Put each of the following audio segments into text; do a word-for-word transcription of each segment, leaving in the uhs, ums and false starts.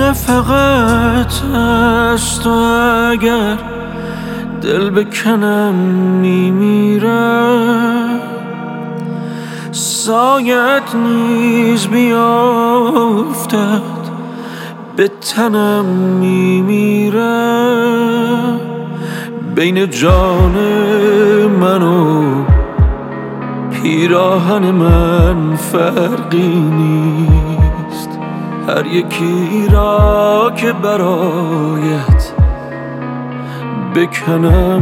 نه فقط از تو اگر دل بکنم میمیرم، سایت نیز بیافتد به تنم میمیرم. بین جان من و پیراهن من فرقی نیست، هر یکی را که برایت بکنم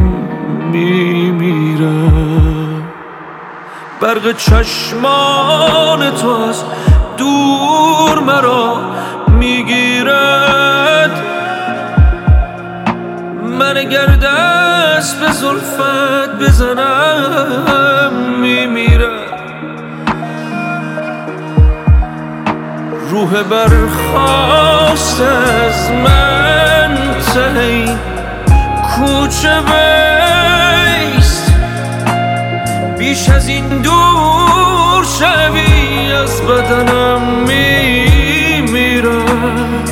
میمیرم. برق چشمان تو از دور مرا میگیرد، من اگر دست به زلفت بزنم میمیرم. روح برخاست از من ته این کوچه بیست، بیش از این دور شوی از بدنم میمیرم.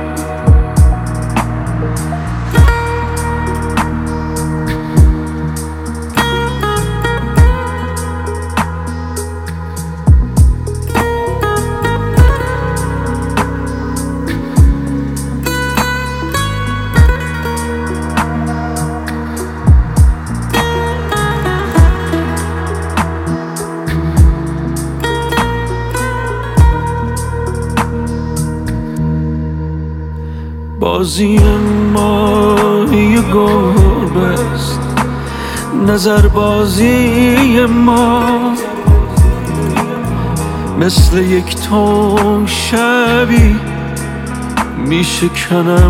بازی ما یه گربه است، نظر بازی ما مثل یک تون شبی میشکنم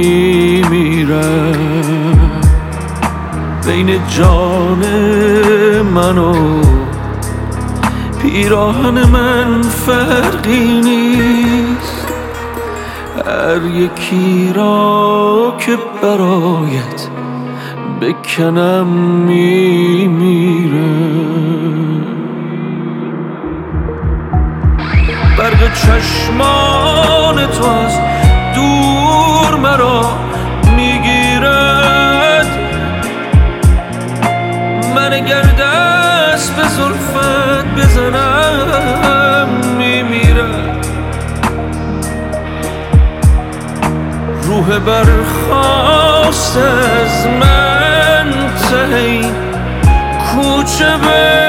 میمیرم. بین جان من و پیراهن من فرقی نیست، هر یکی را که برایت بکنم میمیرم. برق چشمان تو از دور مرا میگیرد، من اگر دست به زلفت بزنم میمیرم. روح برخاست از من ته این کوچه